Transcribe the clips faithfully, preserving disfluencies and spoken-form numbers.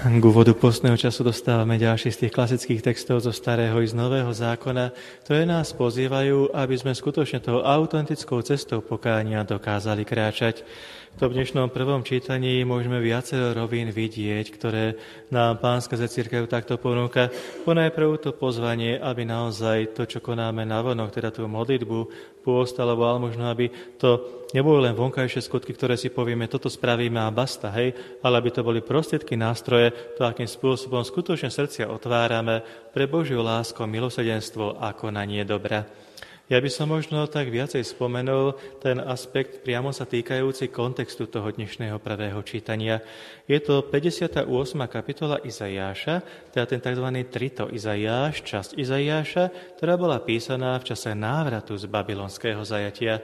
K úvodu postného času dostávame ďalší z tých klasických textov zo Starého i z Nového zákona, ktoré nás pozývajú, aby sme skutočne tou autentickou cestou pokánia dokázali kráčať. V tom dnešnom prvom čítaní môžeme viacero rovín vidieť, ktoré nám Pánska cirkev takto ponúka. Ponajprv to pozvanie, aby naozaj to, čo konáme navonok, teda tú modlitbu, pôst alebo almužnu, aby to neboli len vonkajšie skutky, ktoré si povieme, toto spravíme a basta, hej, ale aby to boli prostriedky, nástroje, to, akým spôsobom skutočne srdcia otvárame pre Božiu lásku a milosrdenstvo a konanie dobra. Ja by som možno tak viacej spomenul ten aspekt priamo sa týkajúci kontextu toho dnešného prvého čítania. Je to päťdesiata ôsma kapitola Izaiáša, teda ten tzv. Trito Izaiáš, časť Izaiáša, ktorá bola písaná v čase návratu z babylonského zajatia.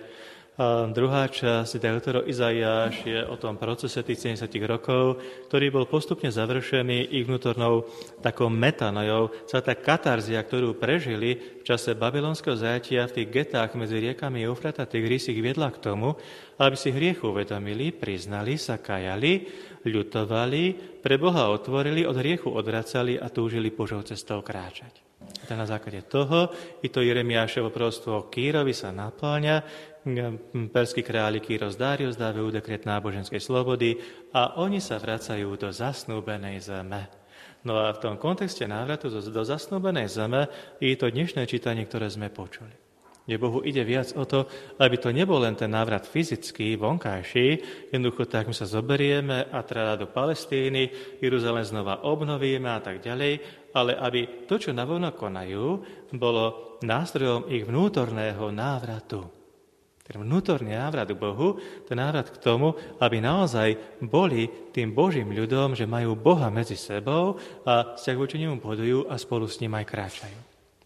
A druhá časť, Deutero Izaiáš, je o tom procese tých sedemdesiat rokov, ktorý bol postupne završený ich vnútornou takou metanojou. Celá tá katarzia, ktorú prežili v čase babylonského zajatia v tých getách medzi riekami Eufrat a Tigris, ich viedla k tomu, aby si hriechu uvedomili, priznali, sa kajali, ľutovali, pre Boha otvorili, od hriechu odvracali a túžili Božou cestou kráčať. A na základe toho i to Jeremiášovo proroctvo Kýrovi sa naplňa. Perský kráľ Kýros Dárius dávajú dekret náboženskej slobody a oni sa vracajú do zasnúbenej zeme. No a v tom kontexte návratu do zasnúbenej zeme je to dnešné čítanie, ktoré sme počuli. Kde Bohu ide viac o to, aby to nebol len ten návrat fyzický, vonkajší, jednoducho tak my sa zoberieme a teda do Palestíny, Jeruzalém znova obnovíme a tak ďalej, ale aby to, čo navonok konajú, bolo nástrojom ich vnútorného návratu. Ten vnútorný návrat k Bohu, ten návrat k tomu, aby naozaj boli tým Božím ľudom, že majú Boha medzi sebou a vzťah voči nemu budujú a spolu s ním aj kráčajú.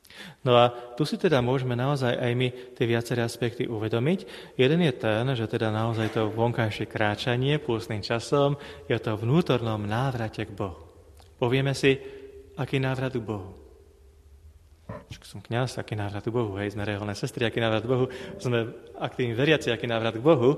No a tu si teda môžeme naozaj aj my tie viaceré aspekty uvedomiť. Jeden je ten, že teda naozaj to vonkajšie kráčanie pôstnym časom je to vnútornom návrate k Bohu. Povieme si, aký návrat k Bohu. Som kňaz, aký návrat k Bohu, hej, sme reholné sestry, aký návrat k Bohu, sme aktívni veriaci, aký návrat k Bohu.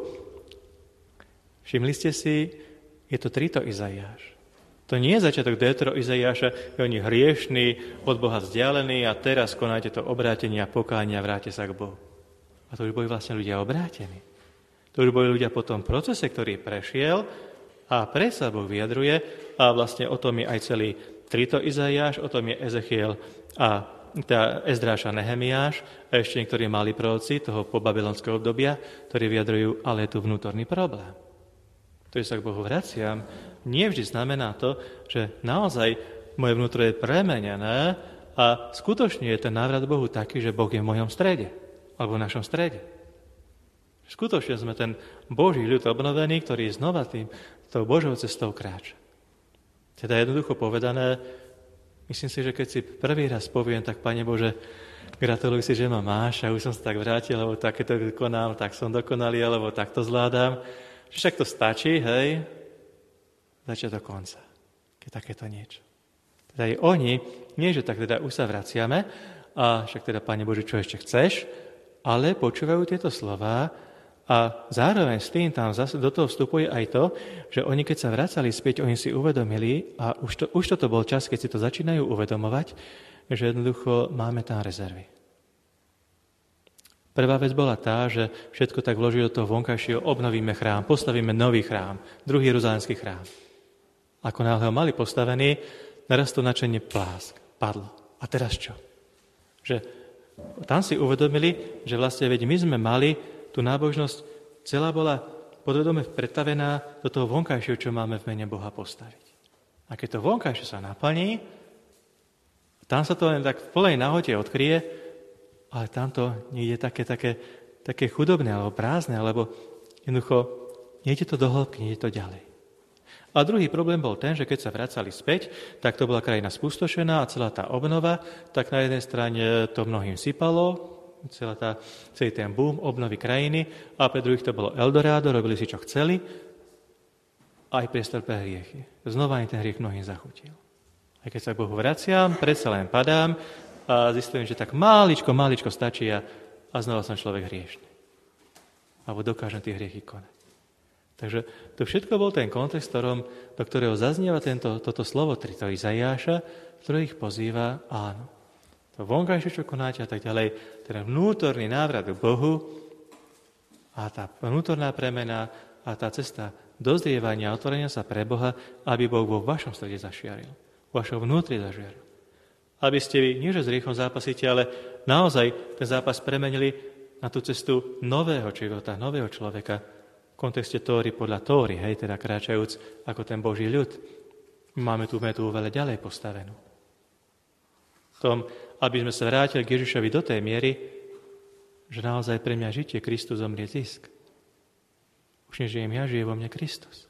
Všimli ste si, je to Trito Izaiáš. To nie je začiatok Deutero Izaiáša, je oni hriešní, od Boha vzdialení a teraz konajte to obrátenie a pokánie a vráte sa k Bohu. A to už boli vlastne ľudia obrátení. To už boli ľudia po tom procese, ktorý prešiel a pre sa Boh vyjadruje a vlastne o tom je aj celý Trito Izaiáš, o tom je Ezechiel a teda Ezdráš a Nehemiáš a ešte niektorí malí proroci toho pobabylonského obdobia, ktorí vyjadrujú, ale je tu vnútorný problém. To je sa k Bohu vraciam. Nie vždy znamená to, že naozaj moje vnútro je premenené a skutočne je ten návrat Bohu taký, že Boh je v mojom strede alebo v našom strede. Skutočne sme ten Boží ľud obnovený, ktorý je znova tým, tou Božou cestou kráča. Teda jednoducho povedané, myslím si, že keď si prvý raz poviem, tak Pane Bože, gratuluj si, že ma máš a už som sa tak vrátil, lebo takéto konám, tak som dokonalý, alebo tak to zvládam. Však to stačí, hej, začať do konca, keď takéto niečo. Teda aj oni, nie že tak teda už sa vraciame, a však teda, Pane Bože, čo ešte chceš, ale počúvajú tieto slová a zároveň s tým tam zase do toho vstupuje aj to, že oni keď sa vracali späť, oni si uvedomili a už, to, už toto bol čas, keď si to začínajú uvedomovať, že jednoducho máme tam rezervy. Prvá vec bola tá, že všetko tak vloží do toho vonkajšieho, obnovíme chrám, postavíme nový chrám, druhý jeruzalemský chrám. Ako náhle ho mali postavený, naraz to načenie plásk, padlo. A teraz čo? Že tam si uvedomili, že vlastne veď my sme mali tú nábožnosť, celá bola podvedome pretavená do toho vonkajšieho, čo máme v mene Boha postaviť. A keď to vonkajšie sa naplní, tam sa to len tak v plnej nahote odkryje, ale tamto nie je také, také, také chudobné alebo prázdne, alebo jednoducho nejde to do hĺbky, nejde to ďalej. A druhý problém bol ten, že keď sa vracali späť, tak to bola krajina spustošená a celá tá obnova, tak na jednej strane to mnohým sypalo, celá tá, celý ten boom obnovy krajiny a pre druhých to bolo Eldorado, robili si čo chceli a aj priestor pre hriechy. Znova ani ten hriech mnohým zachutil. Aj keď sa k Bohu vraciam, predsa len padám a zistujem, že tak máličko, máličko stačí a, a znova som človek hriešný. Alebo dokážem tie hriechy konať. Takže to všetko bol ten kontext, ktorom, do ktorého zaznieva tento, toto slovo trito Izaiáša, ktoré ich pozýva, áno, to vonkajšie, čo konáte a tak ďalej, ten vnútorný návrat k Bohu a tá vnútorná premena a tá cesta dozrievania a otvorenia sa pre Boha, aby Boh vo vašom strede zašiaril, vo vašom vnútri zažiaril. Aby ste vy, nie že s hriechom zápasíte, ale naozaj ten zápas premenili na tú cestu nového života, nového človeka, v kontexte Tóry podľa Tóry, hej, teda kráčajúc ako ten Boží ľud. Máme tú metu veľa ďalej postavenú. V tom, aby sme sa vrátili k Ježišovi do tej miery, že naozaj pre mňa žitie Kristus, zomrie zisk. Už nežijem ja, žije vo mne Kristus.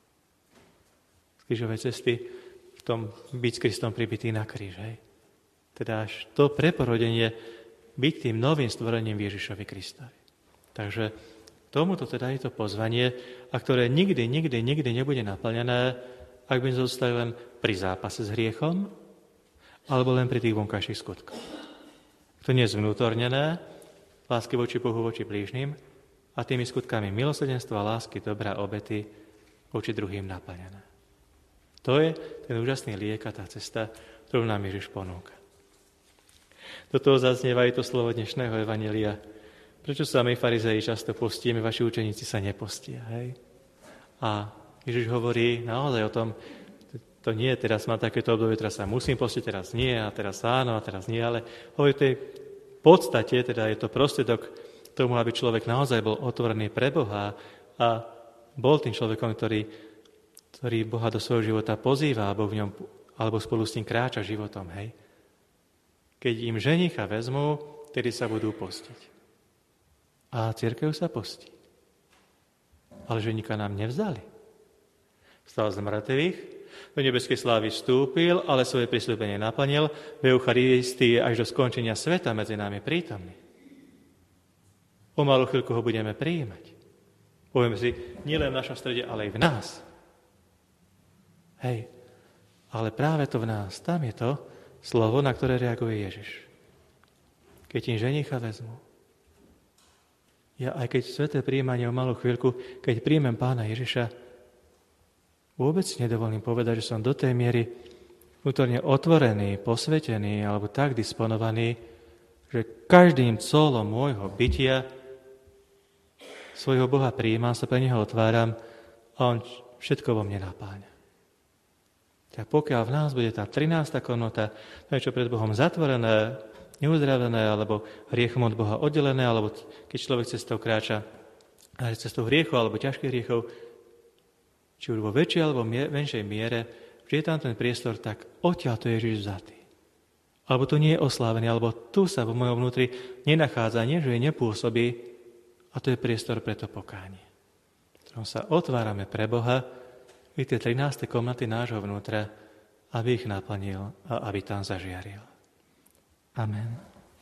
Z krížovej cesty v tom byť s Kristom pribitý na kríž, hej. Teda až to preporodenie byť tým novým stvorením Ježišovi Kristovi. Takže tomuto teda je to pozvanie, a ktoré nikdy, nikdy, nikdy nebude naplnené, ak by sme zostali len pri zápase s hriechom, alebo len pri tých vonkajších skutkoch. To nie je zvnútornené, lásky voči Bohu, voči blížnym, a tými skutkami milosrdenstva, lásky, dobrá, obety voči druhým naplnené. To je ten úžasný liek a tá cesta, ktorú nám Ježiš ponúka. Do toho zaznieva aj to slovo dnešného evanjelia. Prečo sa my, farizeji, často postíme, vaši učeníci sa nepostia, hej? A Ježiš hovorí naozaj o tom, to nie je teraz, mám takéto obdobie, teraz sa musím postiť, teraz nie, a teraz áno, a teraz nie, ale hovorí tej podstate, teda je to prostriedok tomu, aby človek naozaj bol otvorený pre Boha a bol tým človekom, ktorý, ktorý Boha do svojho života pozýva, alebo v ňom, alebo spolu s ním kráča životom, hej? Keď im ženicha vezmú, tedy sa budú postiť. A cirkev sa postí. Ale ženíka nám nevzali. Vstal z mŕtvych, do nebeskej slávy vstúpil, ale svoje prisľúbenie naplnil, v Eucharistii až do skončenia sveta medzi nami prítomný. O malú chvíľku ho budeme prijímať. Povieme si, nielen v našom strede, ale aj v nás. Hej, ale práve to v nás, tam je to slovo, na ktoré reaguje Ježiš. Keď im ženicha vezmu. Ja aj keď sveté prijímanie o malú chvíľku, keď príjmem Pána Ježiša, vôbec nedovolím povedať, že som do tej miery vnútorne otvorený, posvetený alebo tak disponovaný, že každým colom môjho bytia svojho Boha prijímam, sa pre Neho otváram a On všetko vo mne napáňa. Tak pokiaľ v nás bude tá trinásta komnata, niečo pred Bohom zatvorené, neuzdravené, alebo hriechom od Boha oddelené, alebo keď človek cestou kráča cestou hriechu alebo ťažkých hriechov, či už vo väčšej alebo menšej miere, že je tam ten priestor, tak odtiaľ to je Ježiš vzatý. Alebo to nie je oslávený, alebo tu sa vo mojom vnútri nenachádza, nie že je nepôsobí, a to je priestor pre to pokánie. V ktorom sa otvárame pre Boha, i tie trináste komnaty nášho vnútra, aby ich naplnil a aby tam zažiaril. Amen.